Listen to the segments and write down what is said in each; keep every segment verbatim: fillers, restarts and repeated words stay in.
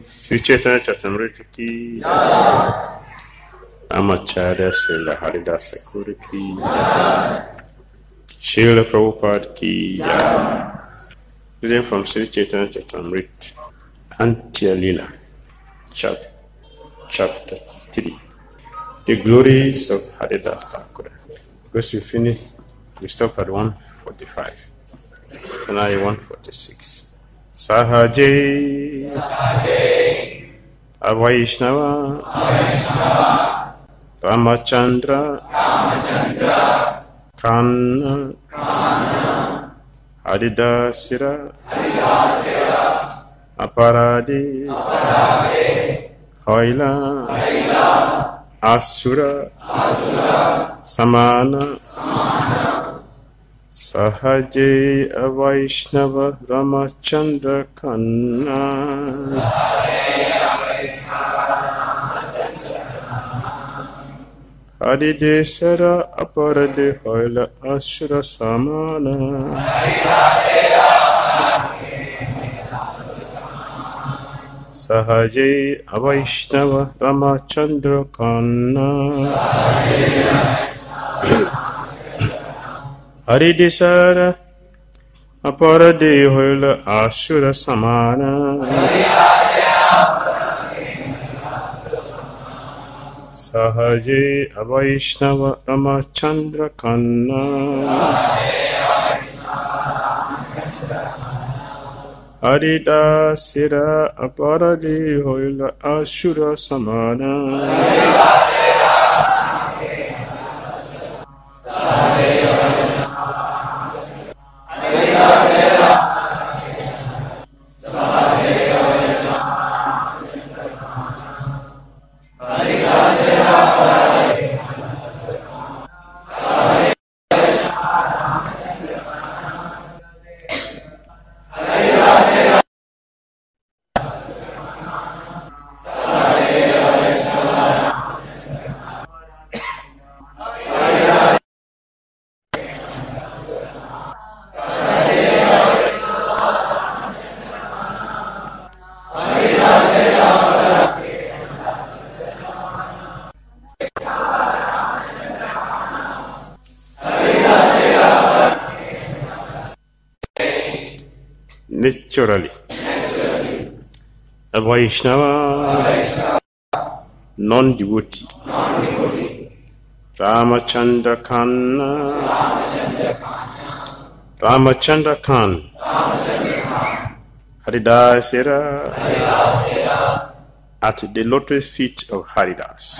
Sri Chaitanya Charitamrita ki, Ramacharya Srila Haridasa Thakur ki, Srila Prabhupada ki. Reading from Sri Chaitanya Charitamrita, Antya Lila, chapter, chapter three. The glories of Haridasa Thakur. Because we finished, we stopped at one forty-five. So now one forty-six. Sahaje, Sahaje. Avaishnava, Avaishnava. Ramachandra, Ramachandra. Kanna, Kanna. Haridasira, Haridasira. Aparade, Aparade. Hoila, Hoila. Asura, Asura. Samana, Samana. Sahaje Avaishnava Ramachandra Kanna. Haridesara Aparade Hoila Asura Samana. Sahaje Avaishnava Ramachandra Kanna. Haridesara Aparade Hoila Asura Samana. Sahaje Avaishnava Ramachandra Kanna. Haridasira Aparade Hoila Asura Samana. Naturally. Naturally. A Vaishnava, non-devotee. Non-devotee. Ramachandra Kanna. Ramachandra Khan. Haridasira. Haridasira. At the lotus feet of Haridas.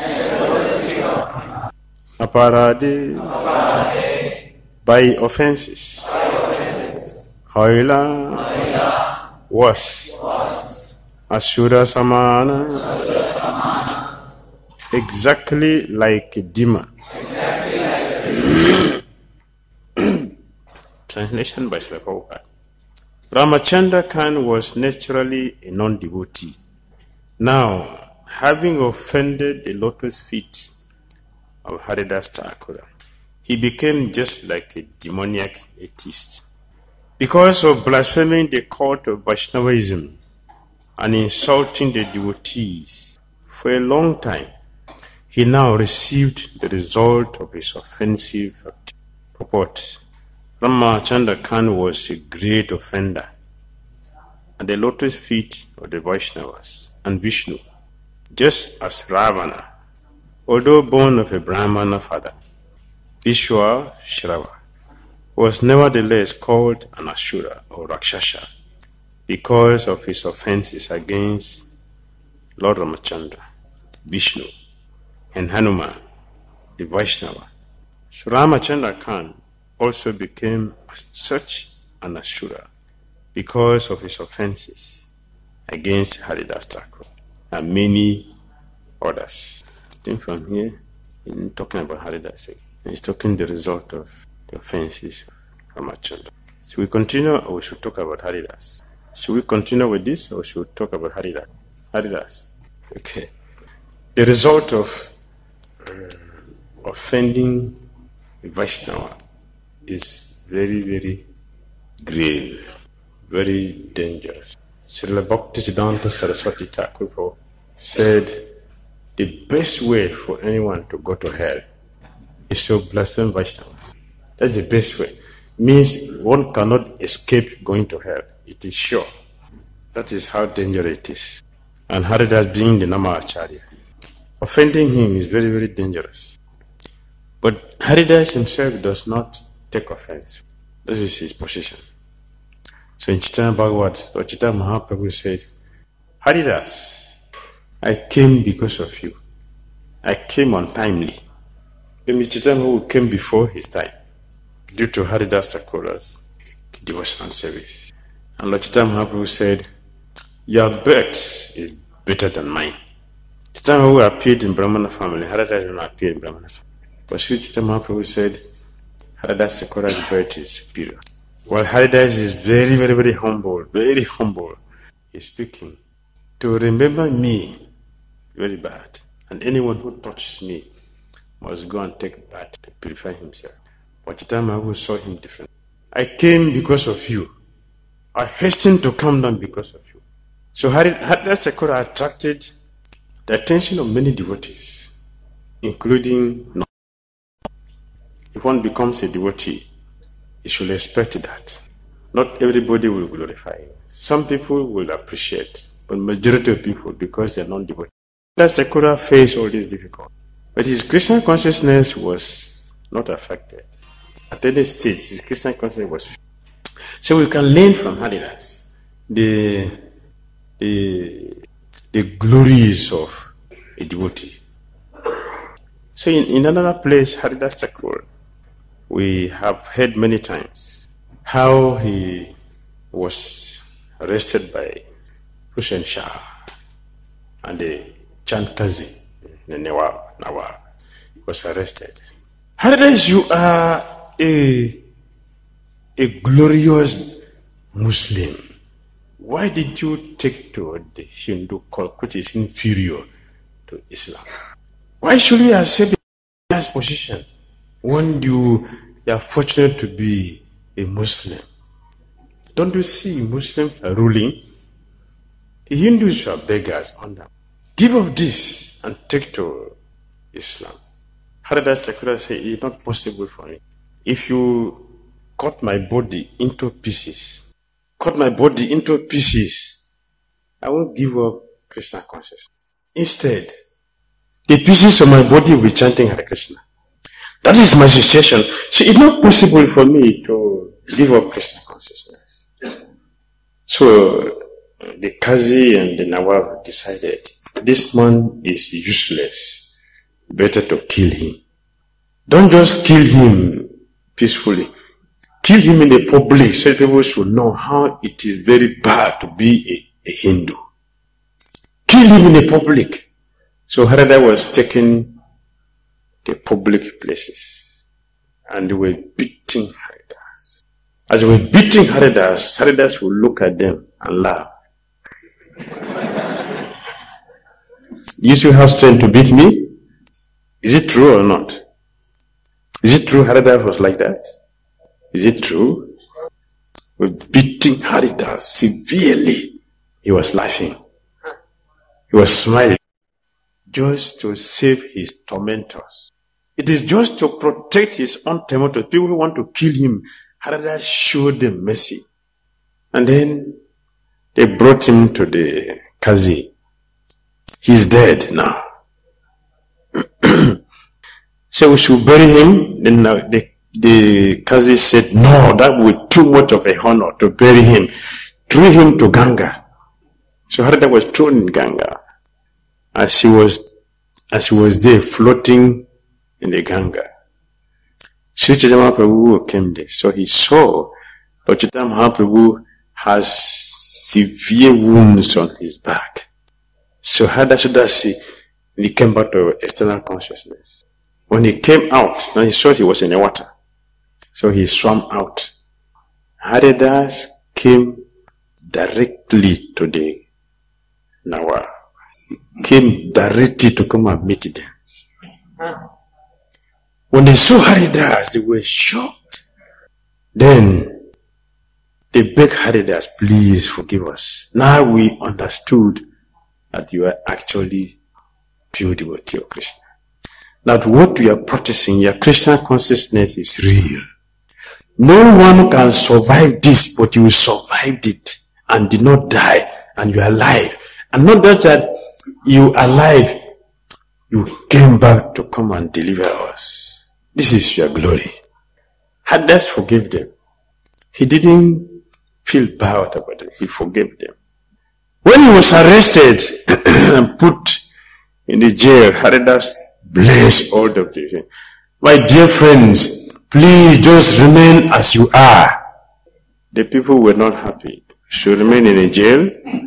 Aparade. Aparade. By offenses. By offenses. Hoila. Was, was Asura Samana, Asura Samana. Exactly like a demon. Exactly like a demon. Translation by Srila Prabhupada. Ramachandra Khan was naturally a non-devotee. Now, having offended the lotus feet of Haridasa Thakur, he became just like a demoniac atheist. Because of blaspheming the cult of Vaishnavism and insulting the devotees for a long time, he now received the result of his offensive purport. Ramachandra Khan was a great offender at the lotus feet of the Vaishnavas and Vishnu, just as Ravana, although born of a Brahmana father, Vishwa Shrava, was nevertheless called an Asura or Rakshasa because of his offenses against Lord Ramachandra, Vishnu, and Hanuman, the Vaishnava. So Ramachandra Khan also became such an Asura because of his offenses against Haridasa Thakur and many others. I think from here, in talking about Haridasa, he's talking the result of the offenses of Ramachandra. Should we continue or we should talk about Haridas? Should we continue with this or should we talk about Haridas? Haridas. Okay. The result of uh, offending Vaishnava is very, very grave, very dangerous. Srila Bhaktisiddhanta Saraswati Thakur said, the best way for anyone to go to hell is to blaspheme Vaishnavas. That's the best way. Means one cannot escape going to hell. It is sure. That is how dangerous it is. And Haridas being the Nama Acharya, offending him is very, very dangerous. But Haridas himself does not take offense. This is his position. So in Chaitanya Bhagavat, Lord Chaitanya Mahaprabhu said, Haridas, I came because of you. I came untimely. Maybe Chaitanya Mahaprabhu came before his time, due to Haridas Thakur's devotional service. And Lord Chaitanya Mahaprabhu said, your birth is better than mine. Chaitanya Mahaprabhu appeared in Brahmana family. Haridas did not appear in Brahmana family. But Sri Chaitanya Mahaprabhu said, Haridas Thakur's birth is superior. While Haridas is very, very, very humble, very humble, he's speaking, to remember me, very bad. And anyone who touches me must go and take bath to purify himself. But Chaitanya Mahaprabhu saw him different. I came because of you. I hastened to come down because of you. So Haridas Thakur attracted the attention of many devotees, including, if one becomes a devotee, you should expect that. Not everybody will glorify you. Some people will appreciate, but majority of people, because they are non-devotees. Haridas Thakur faced all these difficulties. But his Krishna consciousness was not affected. At any stage, his Krishna consciousness was. So we can learn from Haridas the, the, the glories of a devotee. So in, in another place, Haridas Thakur, we have heard many times how he was arrested by Hussain Shah and the Chandkazi, the Nawab, Nawab was arrested. Haridas, you are a, a glorious Muslim. Why did you take to the Hindu cult, which is inferior to Islam? Why should we accept this position when you are fortunate to be a Muslim? Don't you see Muslims are ruling? The Hindus are beggars on them. Give up this and take to Islam. Haridas Thakur said, it is not possible for me. If you cut my body into pieces, cut my body into pieces, I won't give up Krishna consciousness. Instead, the pieces of my body will be chanting Hare Krishna. That is my situation. So it's not possible for me to give up Krishna consciousness. So the Qazi and the Nawab decided, this man is useless. Better to kill him. Don't just kill him peacefully. Kill him in the public so people should know how it is very bad to be a, a Hindu. Kill him in the public. So Haridas was taken to public places and they were beating Haridas. As they were beating Haridas, Haridas would look at them and laugh. You still have strength to beat me? Is it true or not? Is it true Haridas was like that? Is it true? With beating Haridas severely, he was laughing. He was smiling. Just to save his tormentors. It is just to protect his own tormentors. People who want to kill him, Haridas showed them mercy. And then they brought him to the Qazi. He's dead now. So we should bury him. Then the, the Qazi said, no, that would be too much of a honor to bury him. Threw him to Ganga. So Haridas was thrown in Ganga. As he was, as he was there floating in the Ganga, Sri Chaitanya Mahaprabhu came there. So he saw Lord Chaitanya Mahaprabhu has severe wounds on his back. So Hadasudasi, he came back to external consciousness. When he came out, now he saw he was in the water. So he swam out. Haridas came directly to the Nawab. He came directly to come and meet them. When they saw Haridas, they were shocked. Then They begged Haridas, please forgive us. Now we understood that you are actually pure devotee of Krishna. That what you are practicing, your Krishna consciousness is real. No one can survive this, but you survived it and did not die, and you are alive. And not just that you are alive, you came back to come and deliver us. This is your glory. Haridas forgave them. He didn't feel bad about it. He forgave them. When he was arrested and put in the jail, Haridas blessed all the people. My dear friends, please just remain as you are. The people were not happy. Should remain in a jail.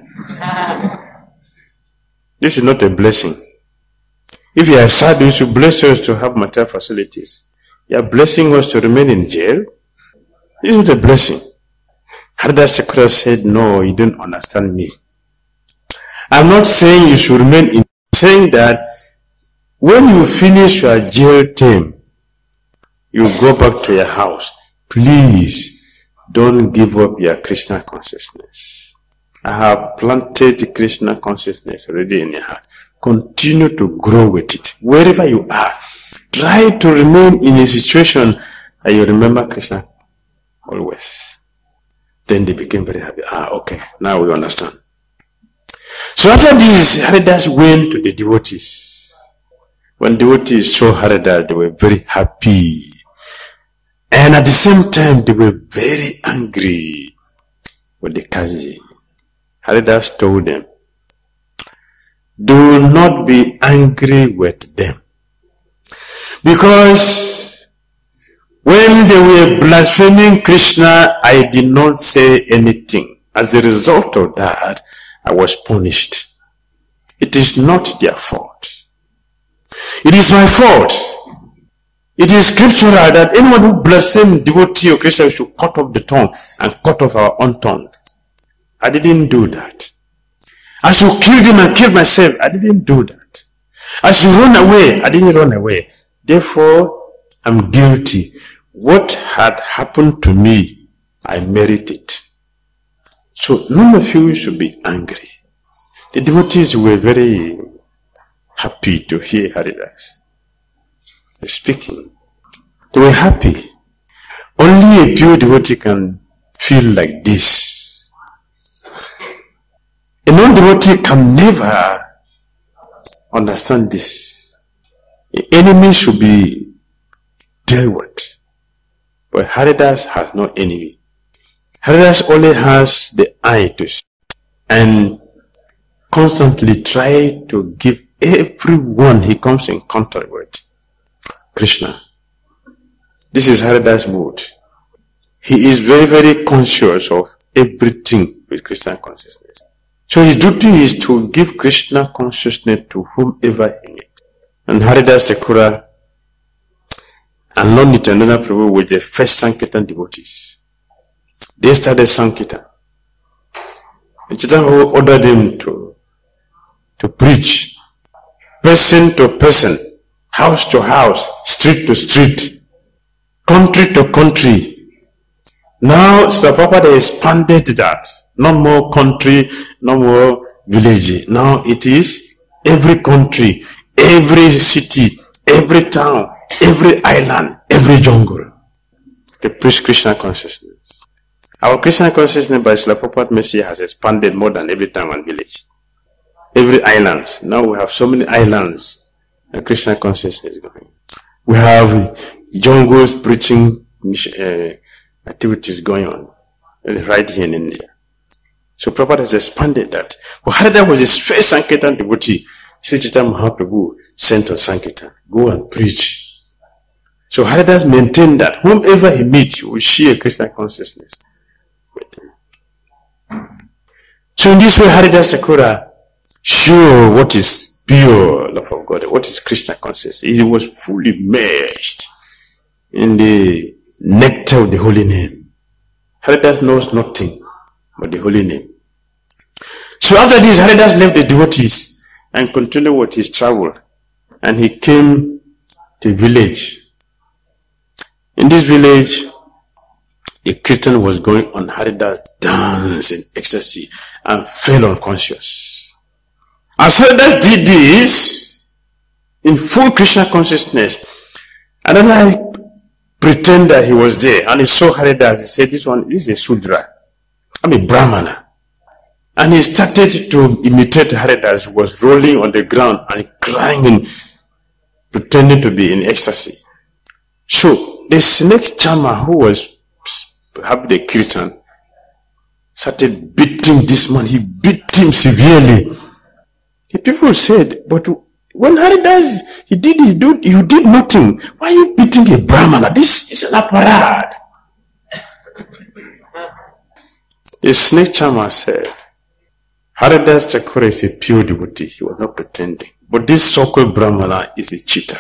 This is not a blessing. If you are sad, you should bless us to have material facilities. You are blessing us to remain in jail. This is not a blessing. Haridas Thakur said, no, you don't understand me. I'm not saying you should remain in, I'm saying that when you finish your jail term, you go back to your house. Please don't give up your Krishna consciousness. I have planted Krishna consciousness already in your heart. Continue to grow with it. Wherever you are, try to remain in a situation that you remember Krishna always. Then they became very happy. Ah, okay, now we understand. So after this, Haridas went to the devotees. When devotees saw Haridas, they were very happy. And at the same time, they were very angry with the Kazi. Haridas told them, do not be angry with them. Because when they were blaspheming Krishna, I did not say anything. As a result of that, I was punished. It is not their fault. It is my fault. It is scriptural that anyone who blasphemes devotee of Krishna should cut off the tongue and cut off our own tongue. I didn't do that. I should kill them and kill myself. I didn't do that. I should run away. I didn't run away. Therefore, I'm guilty. What had happened to me, I merit it. So none of you should be angry. The devotees were very happy to hear Haridas speaking. They were happy. Only a pure devotee can feel like this. A non-devotee can never understand this. The enemy should be dealt with. But Haridas has no enemy. Haridas only has the eye to see and constantly try to give everyone he comes in contact with Krishna. This is Haridas' mood. He is very, very conscious of everything with Krishna consciousness. So his duty is to give Krishna consciousness to whomever he meets. And Haridas Thakur and Lord Nityananda Prabhu were the first Sankirtan devotees. They started Sankirtan. Chaitanya ordered them to, to preach, person to person, house to house, street to street, country to country. Now, Srila Prabhupada expanded that. No more country, no more village. Now it is every country, every city, every town, every island, every jungle. They preach Krishna consciousness. Our Krishna consciousness by Srila Prabhupada Mercy has expanded more than every town and village. Every island. Now we have so many islands and Krishna consciousness is going. We have jungles preaching uh, activities going on right here in India. So Prabhupada has expanded that. But Haridas was his first Sankirtan devotee. Sri Chaitanya Mahaprabhu sent on Sankirtan. Go and preach. So Haridas maintained that whomever he meets, he will share Krishna consciousness with him. So in this way, Haridas Thakur showed what is pure love of God, what is Krishna consciousness. He was fully merged in the nectar of the holy name. Haridas knows nothing but the holy name. So after this, Haridas left the devotees and continued with his travel. And he came to a village. In this village, the Kirtan was going on. Haridas danced in ecstasy and fell unconscious. As Haridas did this, in full Krishna consciousness, another pretender, he was there, and he saw Haridas. He said, this one is a Sudra. I'm a Brahmana. And he started to imitate Haridas. He was rolling on the ground and crying and pretending to be in ecstasy. So the snake charmer who was having the Kirtan started beating this man. He beat him severely. The people said, but when Haridas, he did, he did, you did nothing. Why are you beating a Brahmana? This is an aparad. The snake charmer said, Haridas Thakur is a pure devotee. He was not pretending. But this so-called Brahmana is a cheater.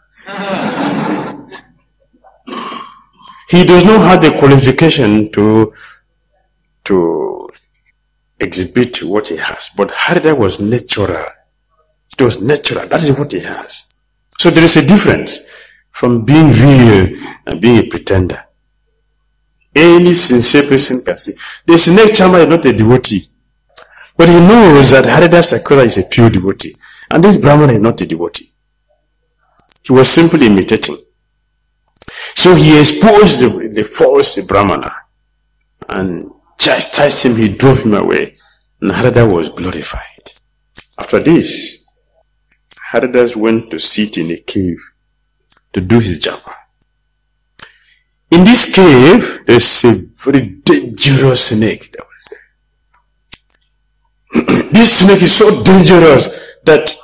He does not have the qualification to, to exhibit what he has. But Haridas was natural. It was natural. That is what he has. So there is a difference from being real and being a pretender. Any sincere person can see. The snake charmer is not a devotee. But he knows that Haridas Thakur is a pure devotee. And this Brahmana is not a devotee. He was simply imitating. So he exposed the, the false Brahmana and chastised him. He drove him away. And Haridas was glorified. After this, Haridas went to sit in a cave to do his japa. In this cave, there's a very dangerous snake that was there. This snake is so dangerous that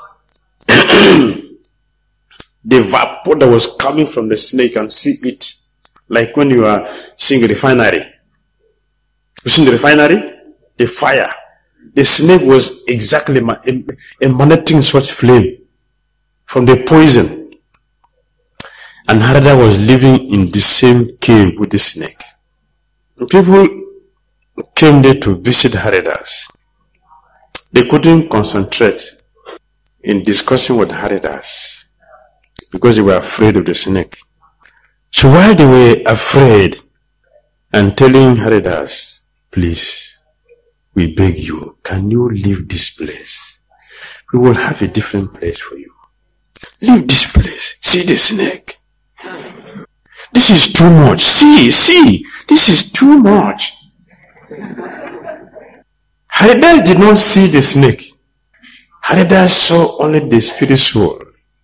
the vapor that was coming from the snake can see it, like when you are seeing a refinery. You see the refinery? The fire. The snake was exactly emanating such flame from the poison. And Haridas was living in the same cave with the snake. People came there to visit Haridas. They couldn't concentrate in discussing with Haridas because they were afraid of the snake. So while they were afraid and telling Haridas, please, we beg you, can you leave this place? We will have a different place for you. Leave this place. See the snake. This is too much. See, see, this is too much. Haridas did not see the snake. Haridas saw only the spirit soul.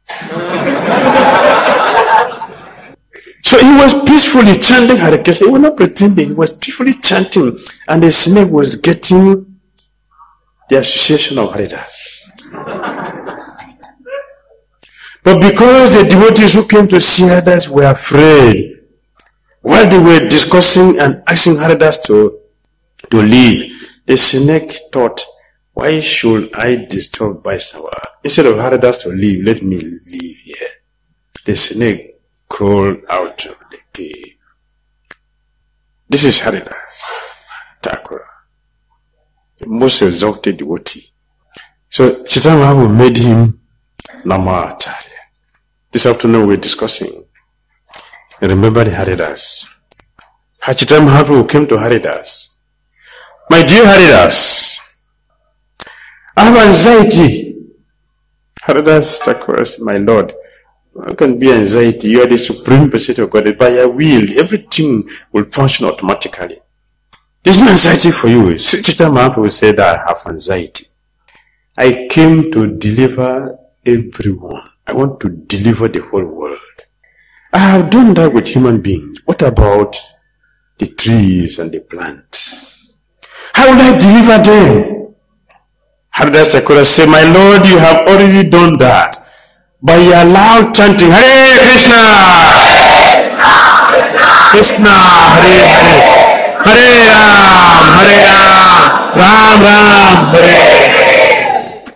So he was peacefully chanting Hare Krishna. He was not pretending. He was peacefully chanting. And the snake was getting the association of Haridas. But because the devotees who came to see Haridas were afraid, while they were discussing and asking Haridas to, to leave, the snake thought, why should I disturb Vaishnava? Instead of Haridas to leave, let me leave here. The snake crawled out of the cave. This is Haridas Thakur, the most exalted devotee. So Chaitanya Mahaprabhu made him Namacharya. This afternoon we're discussing. And remember the Haridas. Chaitanya Mahaprabhu came to Haridas. My dear Haridas, I have anxiety. Haridas Thakur, my Lord, how can be anxiety? You are the supreme person of God. By your will, everything will function automatically. There's no anxiety for you. Chaitanya Mahaprabhu said that I have anxiety. I came to deliver everyone. I want to deliver the whole world. I have done that with human beings. What about the trees and the plants? How will I deliver them? Haridas Thakur said, my Lord, you have already done that. By your loud chanting, Hare Krishna! Krishna, Hare Hare! Hare Ram, Hare Ram! Ram Ram, Hare!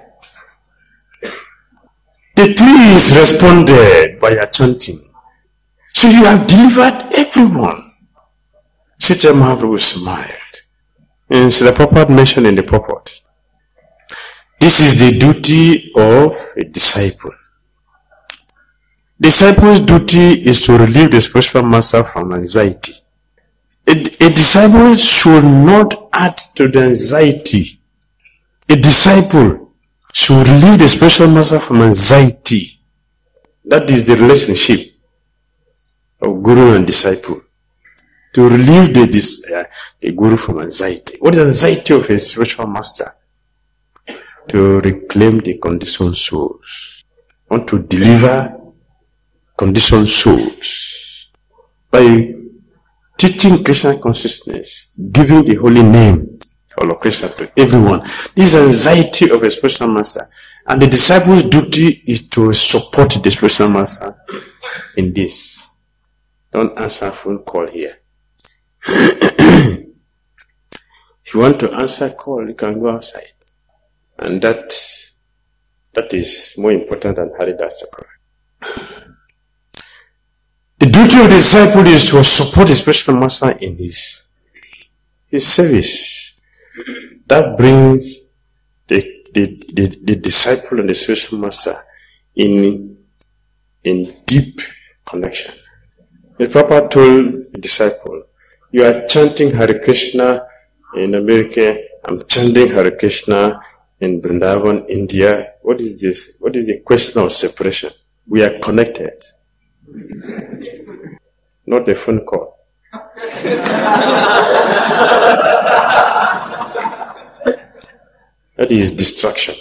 The trees responded by your chanting. So you have delivered everyone. Chaitanya Mahaprabhu smiled. And Srila Prabhupada mentioned in the purport, this is the duty of a disciple. Disciple's duty is to relieve the spiritual master from anxiety. A, a disciple should not add to the anxiety. A disciple should relieve the spiritual master from anxiety. That is the relationship of guru and disciple. To relieve the, this, uh, the guru from anxiety. What is anxiety of a spiritual master? To reclaim the conditioned souls. Want to deliver conditioned souls by teaching Krishna consciousness, giving the holy name of Lord Krishna to everyone. This is anxiety of a spiritual master. And the disciple's duty is to support the spiritual master in this. Don't answer a phone call here. If you want to answer a call, you can go outside. And that, that is more important than Haridas Thakur. The duty of the disciple is to support the spiritual master in his, his service. That brings the, the, the, the disciple and the spiritual master in, in deep connection. The Prabhupada told the disciple, you are chanting Hare Krishna in America, I'm chanting Hare Krishna in Vrindavan, India. What is this? What is the question of separation? We are connected. Not a phone call. That is distraction.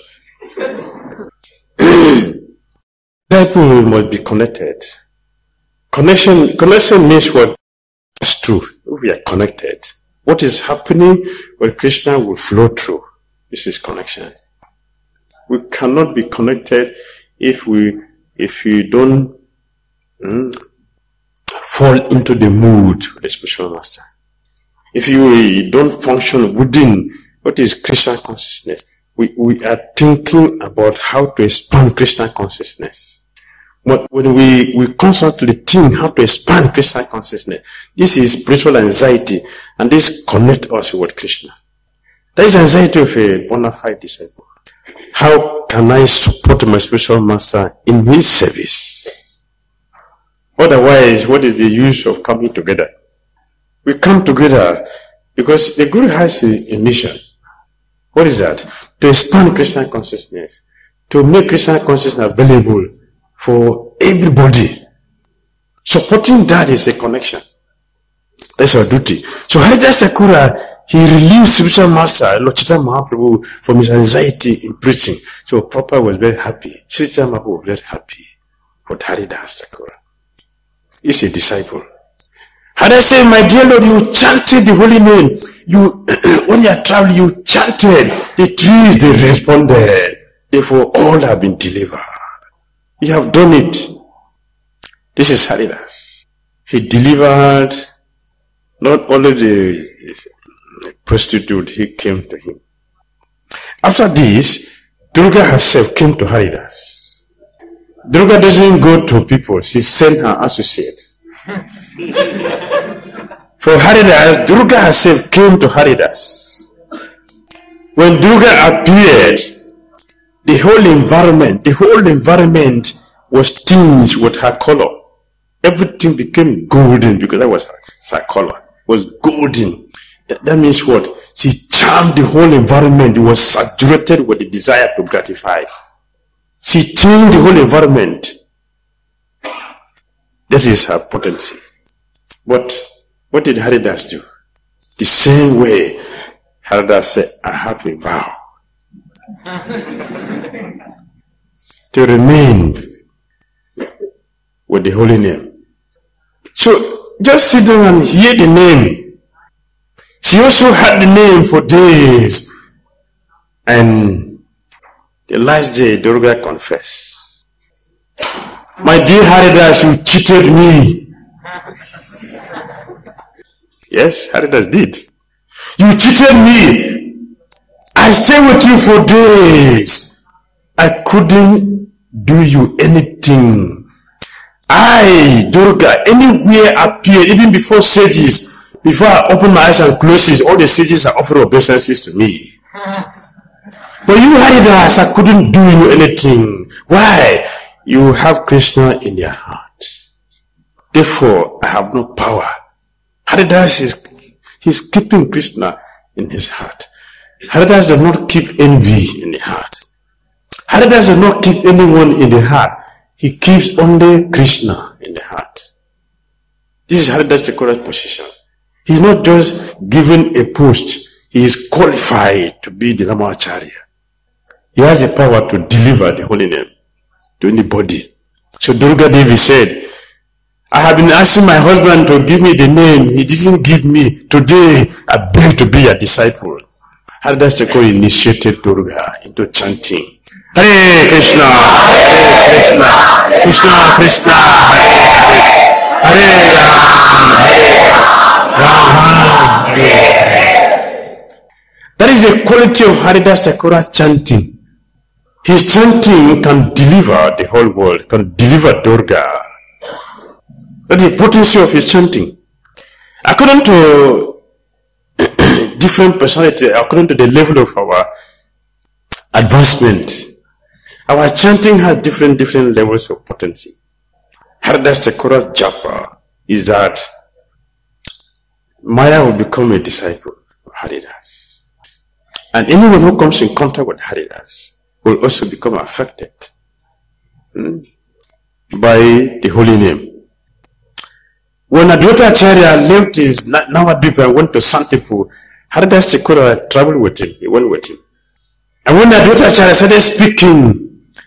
Disciple must be connected. Connection, connection means what? That's true. We are connected. What is happening when Krishna will flow through? This is connection. We cannot be connected if we, if we don't mm, fall into the mood of the spiritual master. If you don't function within what is Krishna consciousness, we, we are thinking about how to expand Krishna consciousness. But when we, we constantly think how to expand Krishna consciousness, this is spiritual anxiety, and this connects us with Krishna. That is anxiety of a bona fide disciple. How can I support my spiritual master in his service? Otherwise, what is the use of coming together? We come together because the Guru has a, a mission. What is that? To expand Krishna consciousness, to make Krishna consciousness available for everybody. Supporting that is a connection. That's our duty. So Haridas Thakur, he relieved spiritual master Lord Chaitanya Mahaprabhu from his anxiety in preaching. So Prabhupada was very happy. Sri Chaitanya Mahaprabhu was very happy with Haridas Thakur. He's a disciple. Haridas said, my dear Lord, you chanted the holy name. You, when you are traveling, you chanted. The trees, they responded. Therefore, all have been delivered. You have done it. This is Haridas. He delivered not only the prostitute, he came to him. After this, Durga herself came to Haridas. Durga doesn't go to people, she sent her associates. For Haridas, Durga herself came to Haridas. When Durga appeared, the whole environment, the whole environment was tinged with her color. Everything became golden because that was her, her color. Was golden. That, that means what? She charmed the whole environment. It was saturated with the desire to gratify. She changed the whole environment. That is her potency. But what did Haridas do? The same way Haridas said, I have a vow to remain with the holy name. So just sit down and hear the name. She also had the name for days. And the last day, Durga confessed, my dear Haridas, you cheated me. Yes, Haridas did. You cheated me. I stayed with you for days. I couldn't do you anything. I, Durga, anywhere appeared, even before sages, before I open my eyes and close it, all the sages are offering obeisances to me. But you, Haridas, I couldn't do you anything. Why? You have Krishna in your heart. Therefore, I have no power. Haridas is He's keeping Krishna in his heart. Haridas does not keep envy in the heart. Haridas does not keep anyone in the heart. He keeps only Krishna in the heart. This is Haridas Thakura's position. He's not just given a post. He is qualified to be the Namacharya. He has the power to deliver the holy name to anybody. So Durga Devi said, I have been asking my husband to give me the name. He didn't give me. Today, I beg to be a disciple. Haridas Thakura initiated Durga into chanting. Hare Krishna, Hare Krishna, Krishna Krishna, Hare Hare, Hare Rama, Hare Rama, Hare Hare. That is the quality of Haridas Thakura's chanting. His chanting can deliver the whole world, can deliver Durga. That is the potency of his chanting. According to different personality, according to the level of our advancement, our chanting has different different levels of potency. Haridas Thakura's japa is that Maya will become a disciple of Haridas. And anyone who comes in contact with Haridas will also become affected hmm, by the holy name. When Advaita Acharya left his Navadvipa and went to Santipur, Haridas Thakura traveled with him. He went with him. And when Advaita Acharya started speaking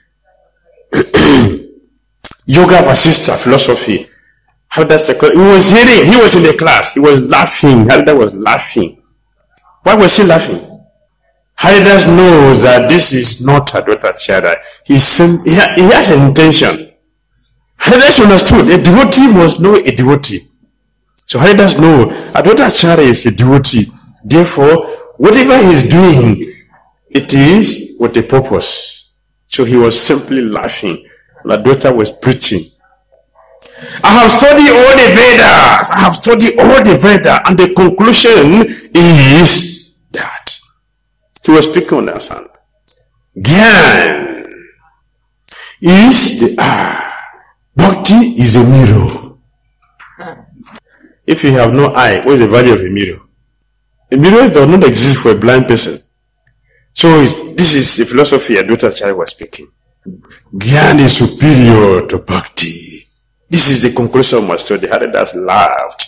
Yoga Vasistha philosophy, Haridas Thakura, he was hearing, he was in the class, he was laughing. Haridas was laughing. Why was he laughing? Haridas knows that this is not Advaita Acharya. He, he has an intention. Haridas understood a devotee must know a devotee. So Haridas knows Advaita Acharya is a devotee. Therefore, whatever he's doing, it is with a purpose. So he was simply laughing. Advaita was preaching. I have studied all the Vedas. I have studied all the Vedas. And the conclusion is that. He was speaking on that sound. Gyan is the eye. Bhakti is a mirror. If you have no eye, what is the value of a mirror? A mirror does not exist for a blind person. So this is the philosophy Advaita Acharya was speaking. Gyan is superior to Bhakti. This is the conclusion of my study. Haridas laughed.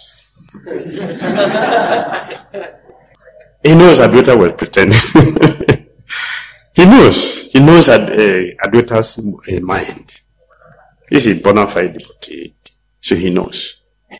He knows Advaita was pretending. He knows. He knows that uh, Advaita's uh, mind. This is bona fide devotee. So he knows.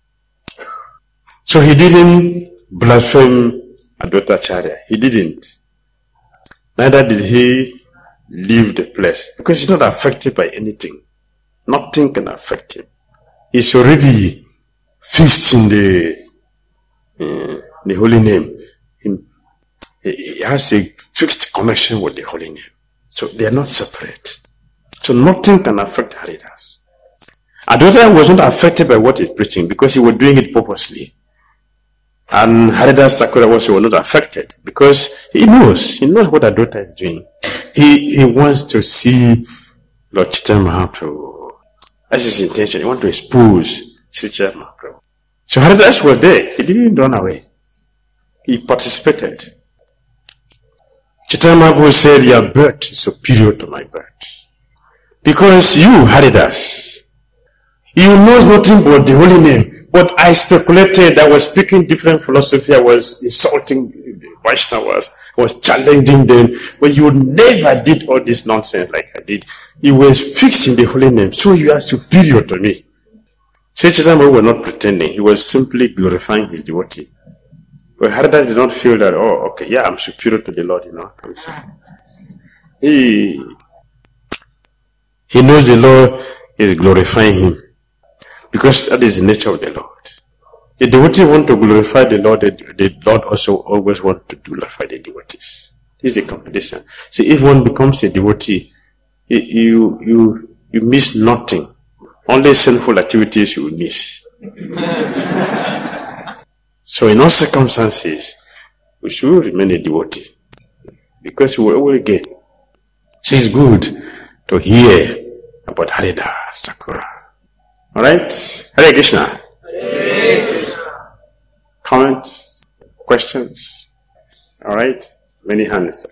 So he didn't blaspheme Advaita Acharya. He didn't. Neither did he leave the place. Because he's not affected by anything. Nothing can affect him. He's already fixed in the, uh, the holy name. He, he has a fixed connection with the holy name. So they are not separate. So nothing can affect Haridas. Advaita was not affected by what he's preaching because he was doing it purposely. And Haridas Thakura was not affected because he knows, he knows what Advaita is doing. He he wants to see Lord Chaitanya Mahaprabhu. That's his intention. He wants to expose Chaitanya Mahaprabhu. So Haridas was there. He didn't run away. He participated. Chaitanya Mahaprabhu said, your birth is superior to my birth. Because you, Haridas, you know nothing but the holy name. But I speculated, I was speaking different philosophy, I was insulting the Vaishnavas, I was challenging them. But you never did all this nonsense like I did. You were fixed in the holy name, so you are superior to me. Chaitanya was not pretending, he was simply glorifying his devotee. But Haridas did not feel that, oh, okay, yeah, I'm superior to the Lord, you know. He, he knows the Lord is glorifying him. Because that is the nature of the Lord. The devotees want to glorify the Lord, the, the Lord also always wants to glorify the devotees. This is the competition. See, if one becomes a devotee, you, you, you miss nothing. Only sinful activities you will miss. So in all circumstances, we should remain a devotee. Because we will always gain. So it's good to hear about Haridas Thakura. Alright? Hare Krishna. Hare Krishna. Comment? Questions? All right. Many hands.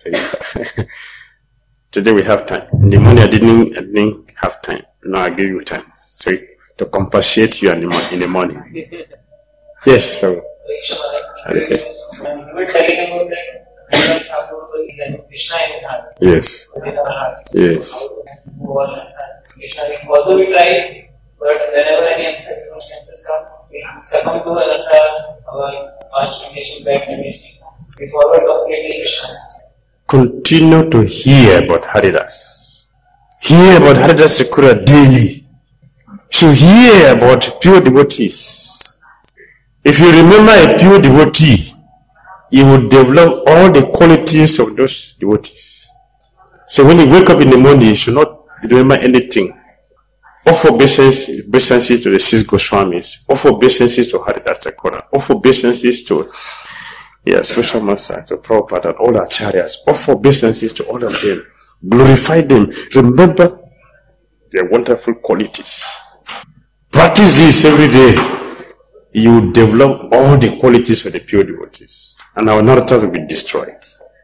Today we have time. In the morning I didn't, I didn't have time. Now I give you time. So to compensate you in the, in the morning. Yes, so. Okay. You were telling about that Krishna in his heart. Yes. Yes. Although we try, but whenever any circumstances come, we succumb to our past temptation, bad temptation. We forward completely Krishna. Continue to hear about Haridas. Hear about Haridas Sakura daily. So hear about pure devotees. If you remember a pure devotee, you will develop all the qualities of those devotees. So when you wake up in the morning, you should not remember anything. Offer obeisances to the six Goswamis. Offer obeisances to Haridas Thakur. Offer obeisances to yeah, Special Master, to Prabhupada, and all acharyas. Offer obeisances to all of them. Glorify them. Remember their wonderful qualities. Practice this every day. You develop all the qualities of the pure devotees. And our narrative will be destroyed.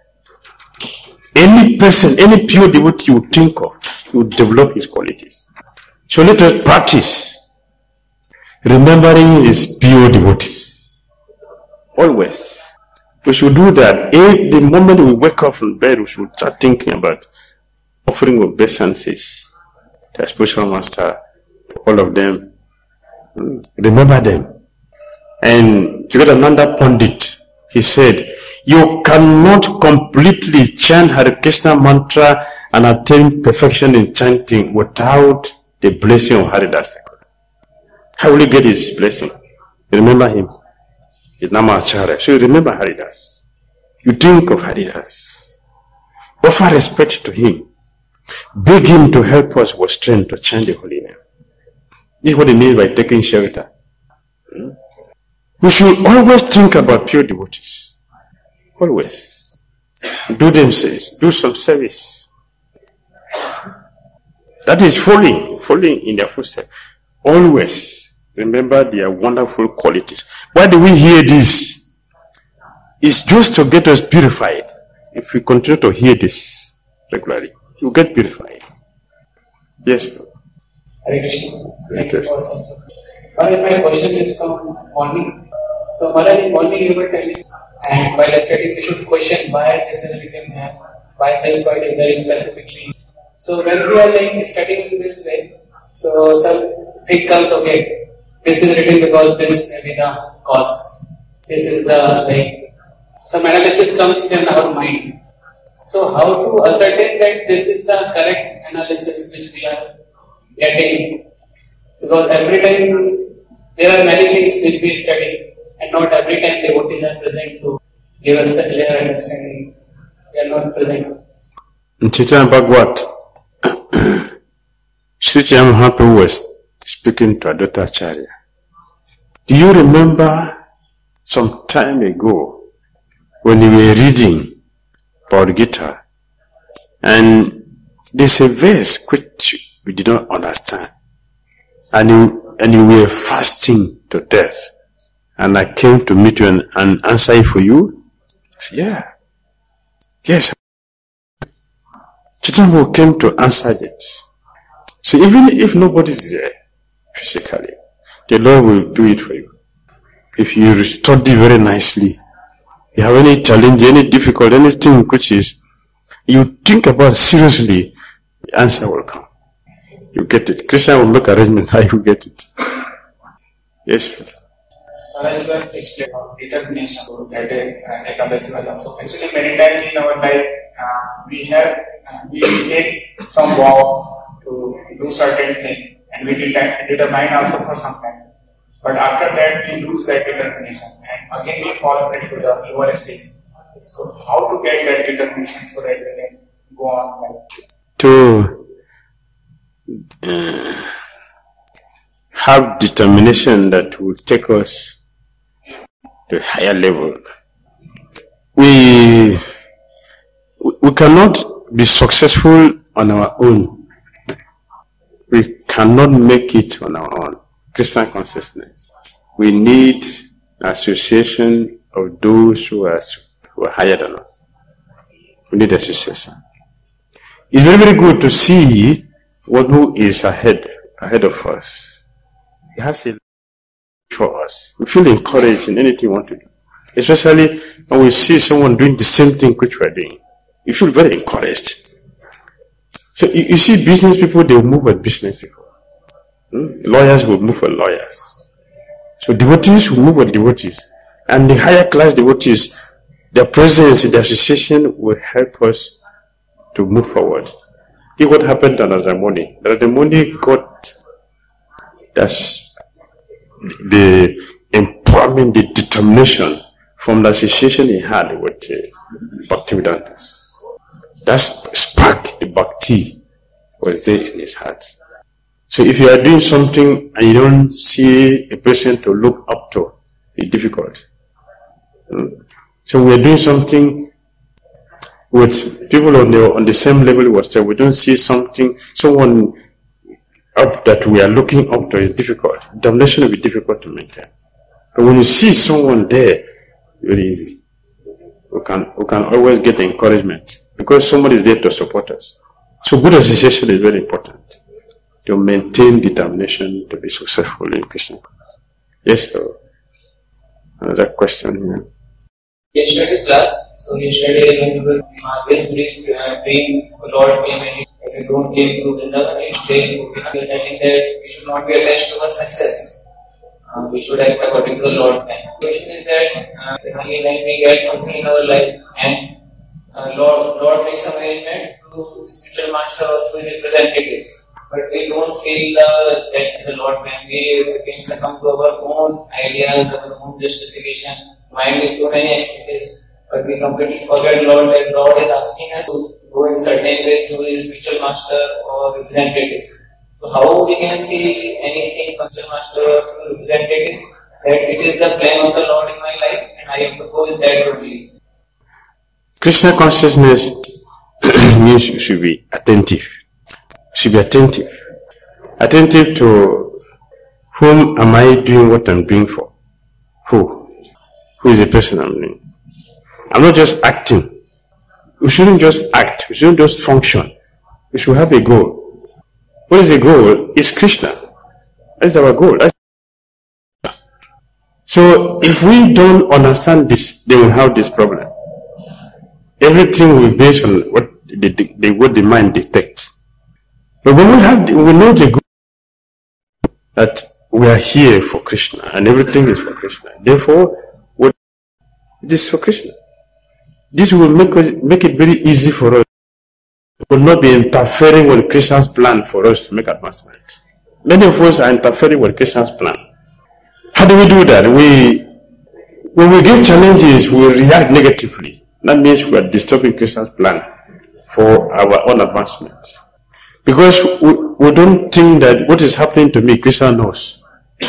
Any person, any pure devotee you think of, you develop his qualities. So let us practice remembering his pure devotees. Always. We should do that. If the moment we wake up from bed, we should start thinking about offering obeisances to a spiritual master, all of them. Remember them. And Jagadananda Pandit, he said, you cannot completely chant Hare Krishna mantra and attain perfection in chanting without the blessing of Haridas Thakur. How will you get his blessing? You remember him. His Nama Acharya. So you remember Haridas. You think of Haridas. Offer respect to him. Beg him to help us with strength to chant the holy name. This is what it means by taking shelter. Hmm? We should always think about pure devotees. Always. Do them service. Do some service. That is following, following in their footsteps. Always remember their wonderful qualities. Why do we hear this? It's just to get us purified. If we continue to hear this regularly, you get purified. Yes. Hare Krishna. Thank you for something. My question is from morning. So, Mala, in morning you were telling, and while studying, we should question why this is written here, why this point is very specifically. So, when we are like studying in this way, so something comes, okay, this is written because this may be the cause. This is the, like, some analysis comes in our mind. So, how to ascertain that this is the correct analysis which we are getting? Because every time there are many things which we study. And not every time devotees are present to give us the clear understanding. They are not present. In Chaitanya Bhagavat, Sri Chaitanya Mahaprabhu was speaking to Advaita Acharya. Do you remember some time ago when you were reading Bhagavad Gita and there's a verse which we did not understand and you, and you were fasting to death? And I came to meet you and, and answer it for you? I said, yeah. Yes. Chaitanya came to answer it. So even if nobody is there physically, the Lord will do it for you. If you study very nicely, you have any challenge, any difficulty, anything which is, you think about seriously, the answer will come. You get it. Krishna will make arrangement how you get it. Yes. As well explain determination that uh, Ekadasi also. Actually, many times in our life, uh, we have uh, we take some vow to do certain thing, and we determine also for some time. But after that, we lose that determination, and again we fall back to the lower stage. So, how to get that determination so that we can go on? To uh, have determination that will take us to a higher level. We, we cannot be successful on our own. We cannot make it on our own. Christian consciousness. We need association of those who are, who are higher than us. We need a successor. It's very, very good to see one who is ahead, ahead of us. He has a for us. We feel encouraged in anything we want to do. Especially when we see someone doing the same thing which we are doing. You feel very encouraged. So you, you see business people, they will move with business people. Hmm? Lawyers will move with lawyers. So devotees will move with devotees. And the higher class devotees, their presence in the association will help us to move forward. See what happened to Anandamuni. Anandamuni got that's the empowerment, the determination from the association he had with uh, Bhaktivedanta. That spark, the bhakti, was there in his heart. So if you are doing something and you don't see a person to look up to, it's difficult. So we are doing something with people on the on the same level with us. We don't see something, someone up that we are looking up to is difficult. Damnation will be difficult to maintain. But when you see someone there, very easy. We can we can always get encouragement because somebody is there to support us. So good association is very important to maintain determination to be successful in Krishna. Yes, so another question here. Yesterday's class, so yesterday when we were always please uh, bring Lord came and if you don't came to Vrindavan, you stay in Gopinath. We are telling that we should not be attached to our success. Uh, we should act according to the Lord plan. The question is that uh, when we get something in our life and uh, Lord, Lord makes some arrangement through spiritual master or through his representatives, but we don't feel uh, that the Lord plan. We can succumb to our own ideas, our own justification. Mind is so many excuses, but we completely forget Lord that Lord is asking us to go in certain way through his spiritual master or representatives. So how we can see anything from spiritual master or through representatives that it is the plan of the Lord in my life and I have to go with that only. Krishna consciousness means you should be attentive. Should be attentive. Attentive to whom am I doing what I'm doing for? Who? Who is the person I'm doing? I'm not just acting. We shouldn't just act. We shouldn't just function. We should have a goal. What is the goal? It's Krishna. That's our goal. That's so if we don't understand this, then we have this problem. Everything will be based on what the, the, the, what the mind detects. But when we have, the, we know the goal that we are here for Krishna and everything is for Krishna. Therefore, what it is for Krishna. This will make it, make it very easy for us. We will not be interfering with Krishna's plan for us to make advancement. Many of us are interfering with Krishna's plan. How do we do that? We, when we get challenges, we react negatively. That means we are disturbing Krishna's plan for our own advancement. Because we, we don't think that what is happening to me, Krishna knows.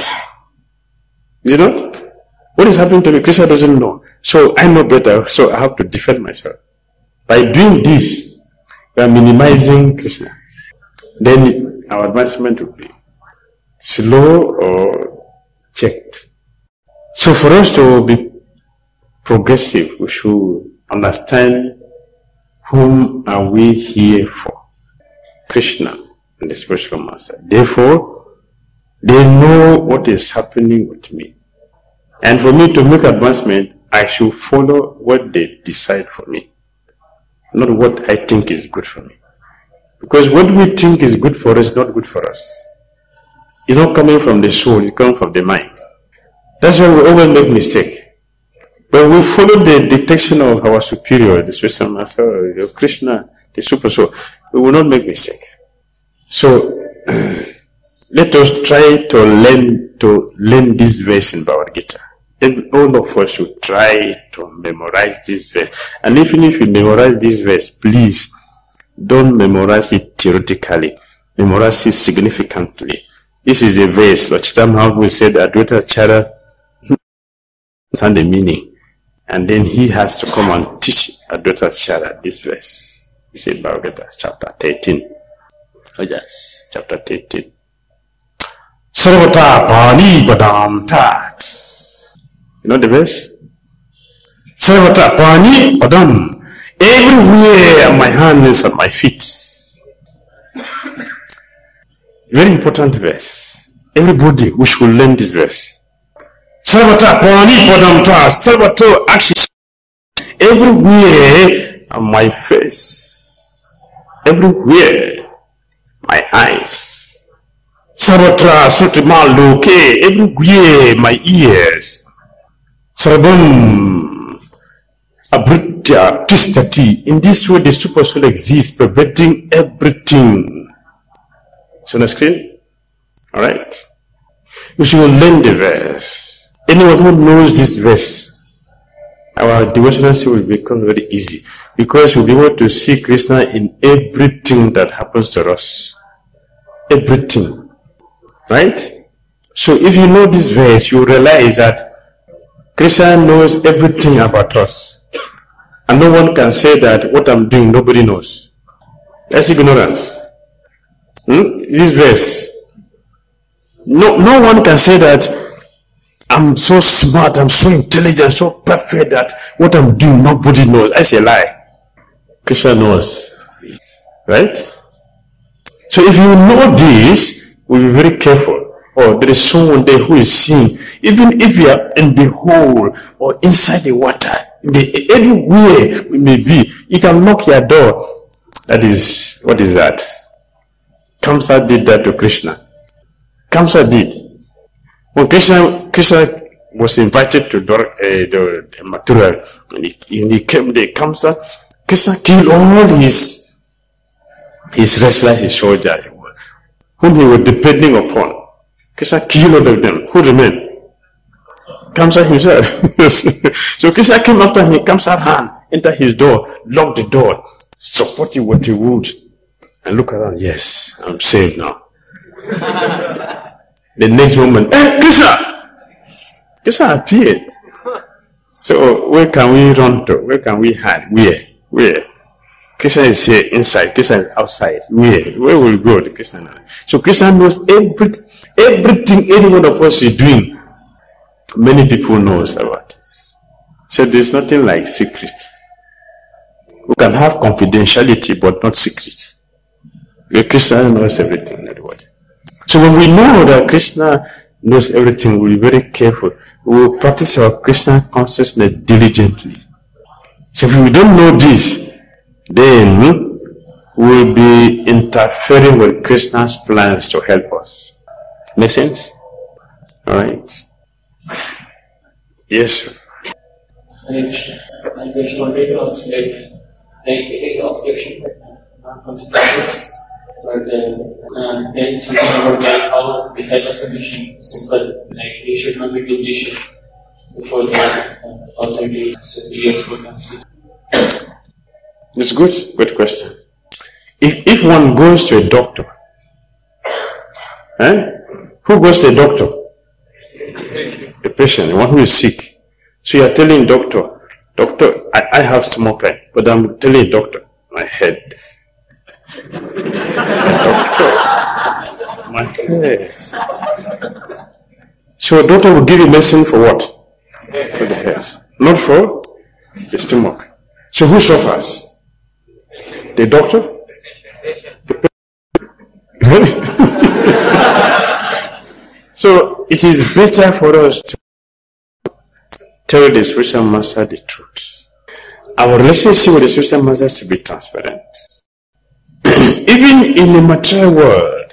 Is it not? What is happening to me, Krishna doesn't know. So I know better, so I have to defend myself. By doing this, we are minimizing Krishna. Then our advancement will be slow or checked. So for us to be progressive, we should understand whom are we here for. Krishna and the spiritual master. Therefore, they know what is happening with me. And for me to make advancement, I should follow what they decide for me. Not what I think is good for me. Because what we think is good for us is not good for us. It's not coming from the soul, it's coming from the mind. That's why we always make mistake. When we follow the dictation of our superior, the spiritual master, Krishna, the super soul, we will not make mistake. So let us try to learn to learn this verse in Bhagavad Gita. And all of us should try to memorize this verse. And even if you memorize this verse, please don't memorize it theoretically. Memorize it significantly. This is a verse. Lord Chaitanya Mahaprabhu said that Advaita Acharya understand the meaning. And then he has to come and teach Advaita Acharya this verse. He said Bhagavad Gita, chapter thirteen. Oh yes, chapter thirteen. Sarvata Pali Padam Tat. You know the verse? Sarvata Pani Padam. Everywhere my hands and my feet. Very important verse. Everybody we should learn this verse. Sarvata Pani Padam Ta. Sarvata action. Everywhere my face. Everywhere my eyes. Sarvatra Sutima Loke. Everywhere my ears. Sarvam Abritya Tistati. In this way the super soul exists, pervading everything. It's on the screen? Alright. We should learn the verse. Anyone who knows this verse, our devotional will become very easy. Because we'll be able to see Krishna in everything that happens to us. Everything. Right? So if you know this verse, you realize that Krishna knows everything about us. And no one can say that what I'm doing, nobody knows. That's ignorance. Hmm? This verse. No, no one can say that I'm so smart, I'm so intelligent, so perfect that what I'm doing, nobody knows. That's a lie. Krishna knows. Right? So if you know this, we'll be very careful. Or there is someone there who is seeing, even if you are in the hole or inside the water, in the, anywhere we may be, you can knock your door. That is, what is that? Kamsa did that to Krishna. Kamsa did. When Krishna, Krishna was invited to Dor, uh, the, the Mathura, and he, and he came there, Kamsa, Krishna killed all his, his wrestlers, his soldiers, whom he was depending upon. Krishna killed all of them. Who remained? Kamsa himself. So Krishna came after him. Kamsa ran, entered his door, locked the door, supported what he would, and look around. Yes, I'm saved now. The next moment, hey, Krishna! Krishna appeared. So where can we run to? Where can we hide? Where? Where? Krishna is here inside. Krishna is outside. Where? Where will we go to Krishna? So Krishna knows every, everything any one of us is doing. Many people knows about it. So there's nothing like secret. We can have confidentiality, but not secret. Because Krishna knows everything in the world. So when we know that Krishna knows everything, we'll be very careful. We will practice our Krishna consciousness diligently. So if we don't know this, then we'll be interfering with Krishna's plans to help us. Make sense? Alright. Yes, sir. I just wanted to ask, like, like it is objection, not from the classes, but uh, uh, then something about like how disciple-submission is simple, like they should not be too patient before the uh, authority superiors for translation. It's good, good question. If if one goes to a doctor, eh? Who goes to a doctor? The patient, the one who is sick. So you are telling doctor, doctor, I, I have stomach pain, but I'm telling doctor, my head. Doctor, my head. So a doctor will give you medicine for what? For the head, not for the stomach. So who suffers? The doctor? The So it is better for us to tell the spiritual master the truth. Our relationship with the spiritual master is to be transparent. Even in the material world,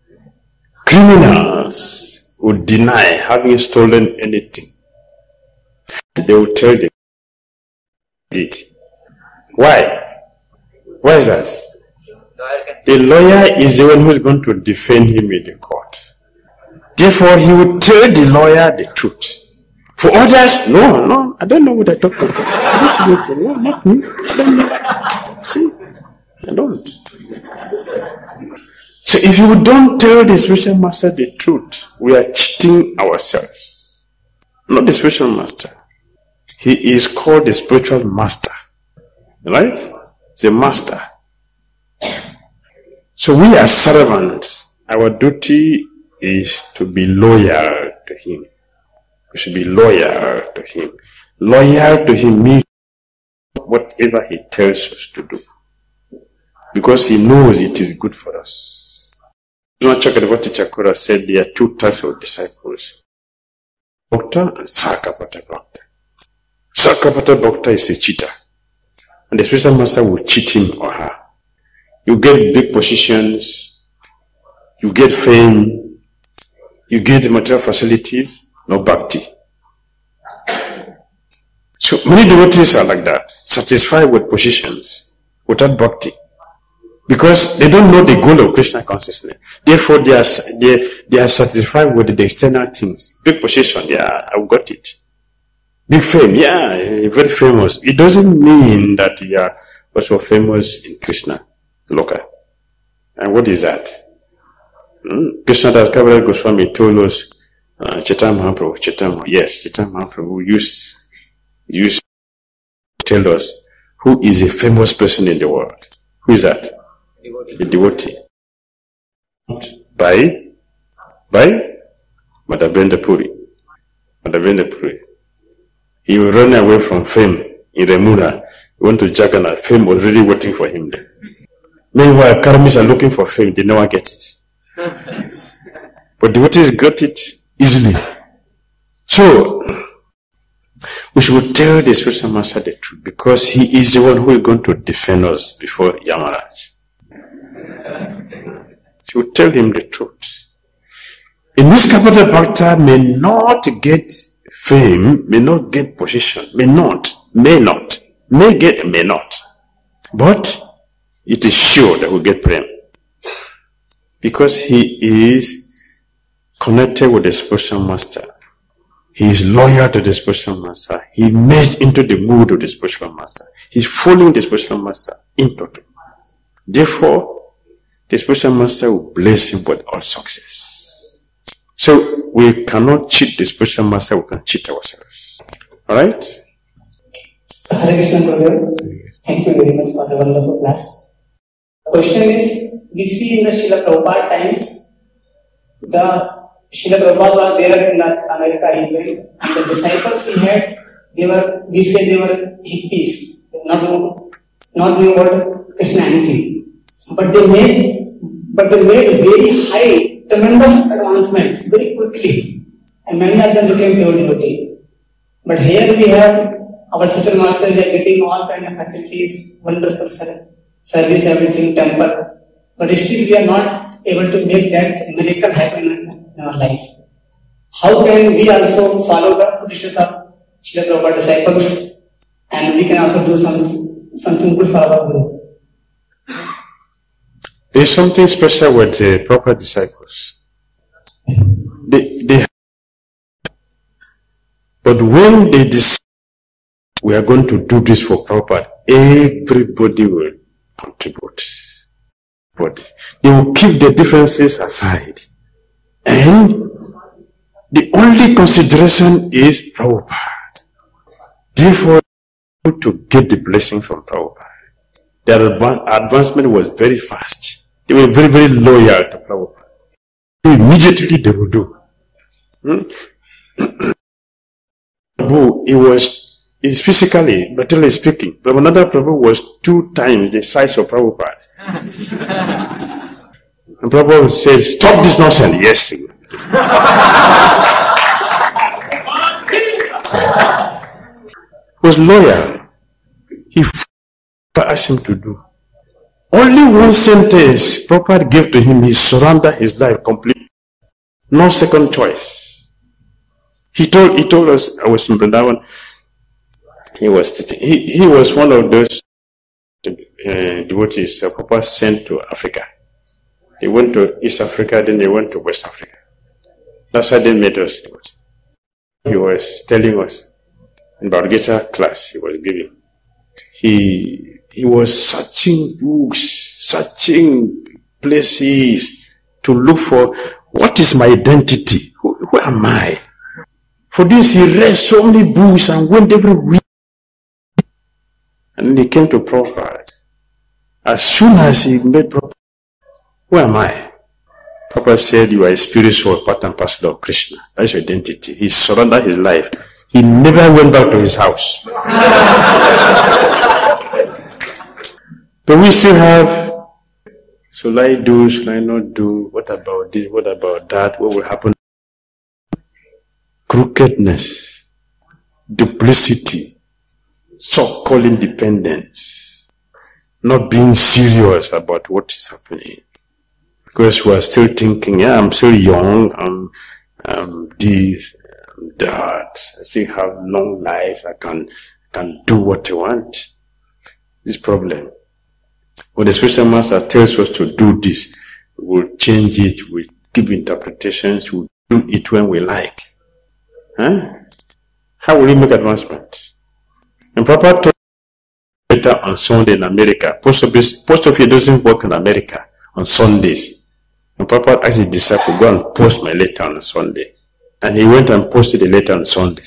criminals would deny having stolen anything. They will tell them they did. Why? Why is that? The lawyer is the one who is going to defend him in the court. Therefore, he would tell the lawyer the truth. For others, no, no, I don't know what I talk about. I don't know, not me. I don't know. See, I don't. So if you don't tell the spiritual master the truth, we are cheating ourselves. Not the spiritual master. He is called the spiritual master. Right? The master. So we are servants. Our duty is to be loyal to him. We should be loyal to him. Loyal to him means whatever he tells us to do, because he knows it is good for us. Chakravarti Chakura said there are two types of disciples, Bhakta and Sakapata Bhakta. Sakapata Bhakta is a cheater, and the spiritual master will cheat him or her. You get big positions, you get fame, you get material facilities, no bhakti. So many devotees are like that, satisfied with positions without bhakti, because they don't know the goal of Krishna consciousness. Therefore, they are they, they are satisfied with the external things. Big position, yeah, I've got it. Big fame, yeah, very famous. It doesn't mean that you are also famous in Krishna Loka. And what is that? Hmm? Krishna Das Kaviraj Goswami told us, uh, Chaitanya Mahaprabhu, Chaitanya, yes, Chaitanya Mahaprabhu used used to tell us who is a famous person in the world. Who is that? A devotee. By, by Madhavendra Puri. Madhavendra Puri. He will run away from fame in Remura. He went to Jagannath. Fame was really waiting for him there. Meanwhile, karmis are looking for fame. They never get it. But devotees got it easily. So, we should tell the spiritual master the truth, because he is the one who is going to defend us before Yamaraj. So we tell him the truth. In this Niskapata Bhakta may not get fame, may not get position, may not, may not, may get, may not. But it is sure that we'll get prem. Because he is connected with the spiritual master. He is loyal to the spiritual master. He merged into the mood of the spiritual master. He's following the spiritual master in total. Therefore, the spiritual master will bless him with all success. So, we cannot cheat the spiritual master, we can cheat ourselves. Alright? Hare Krishna Gurudev. Thank you very much for the wonderful class. The question is, we see in the Srila Prabhupada times, the Srila Prabhupada was there in America, he went, and the disciples he had, they were, we say they were hippies, not know, not knowing about Krishna anything. But they made, but they made very high, tremendous advancement very quickly, and many of them became pure devotee. But here we have our spiritual master, we are getting all kind of facilities, wonderful service, everything, temple, but still we are not able to make that miracle happen in our life. How can we also follow the footsteps of Srila Prabhupada disciples, and we can also do some, something good for our Guru? There is something special with the proper disciples. They, they, but when they decide we are going to do this for Prabhupada, everybody will contribute. But they will keep the differences aside. And the only consideration is Prabhupada. Therefore, to get the blessing from Prabhupada. Their advancement was very fast. They were very, very loyal to Prabhupada. Immediately they would do. Hmm? Prabhu, it was, is physically, materially speaking, Brahmananda Prabhu was two times the size of Prabhupada. And Prabhupada says, stop this nonsense. Yes. Was loyal. He asked him to do. Only one sentence Prabhupada gave to him, he surrendered his life completely. No second choice. He told he told us, I was in Vrindavan, he was he, he was one of those uh, devotees that Prabhupada sent to Africa. They went to East Africa, then they went to West Africa. That's how they met us. He was telling us in Bhagavad class he was giving. He he was searching books, searching places to look for what is my identity? Who, who am I? For this he read so many books and went every week. And he came to Prabhupada. As soon as he met Prabhupada, who am I? Prabhupada said, you are a spiritual part and parcel of Krishna. That is your identity. He surrendered his life. He never went back to his house. But we still have, shall I do, shall I not do, what about this, what about that, what will happen? Crookedness, duplicity, so-called independence, not being serious about what is happening. Because we are still thinking, yeah, I'm still young, I'm, I'm this, I'm that, I still have long life, I can, can do what I want. This problem. When the spiritual master tells us to do this, we'll change it, we'll give interpretations, we'll do it when we like. Huh? How will you make advancement? And Papa told later on Sunday in America, post office, post office doesn't work in America on Sundays. And Papa asked his disciple, go and post my letter on Sunday. And he went and posted the letter on Sunday.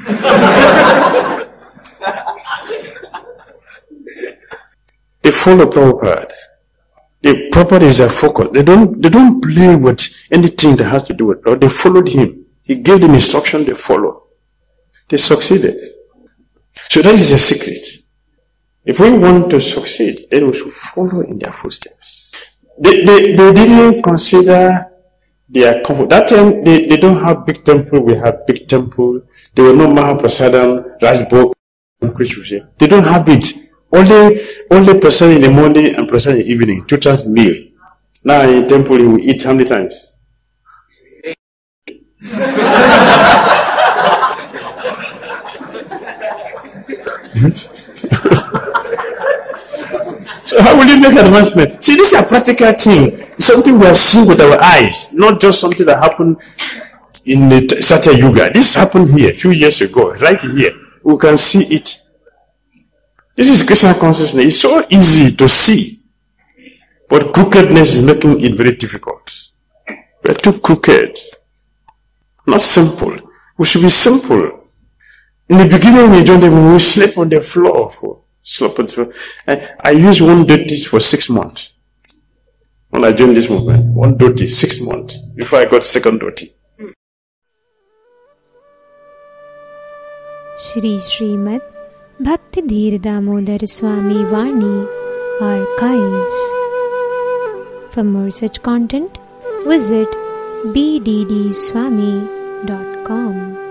They follow Prabhupada. The Prabhupada is their focus. They don't, they don't play with anything that has to do with Prabhupada. They followed him. He gave them instruction, they follow. They succeeded. So that is the secret. If we want to succeed, then we should follow in their footsteps. They, they, they didn't consider their comfort. That time, they, they don't have big temple. We have big temple. There were no Mahaprasadam, Rajbhog, Krishna. They don't have it. Only, only person in the morning and person in the evening, two times meal. Now in the temple, you will eat how many times? So how will you make advancement? See, this is a practical thing. It's something we are seeing with our eyes, not just something that happened in the Satya Yuga. This happened here a few years ago, right here. We can see it. This is Krishna consciousness. It's so easy to see. But crookedness is making it very difficult. We are too crooked. Not simple. We should be simple. In the beginning, we don't even, we sleep on the floor. For, sleep on the floor. I, I used one dhoti for six months. When I joined this movement, one dhoti, six months, before I got second dhoti. Shri Srimad Bhakti Dhir Damodar Swami Vani Archives. For more such content, visit b d d swami dot com.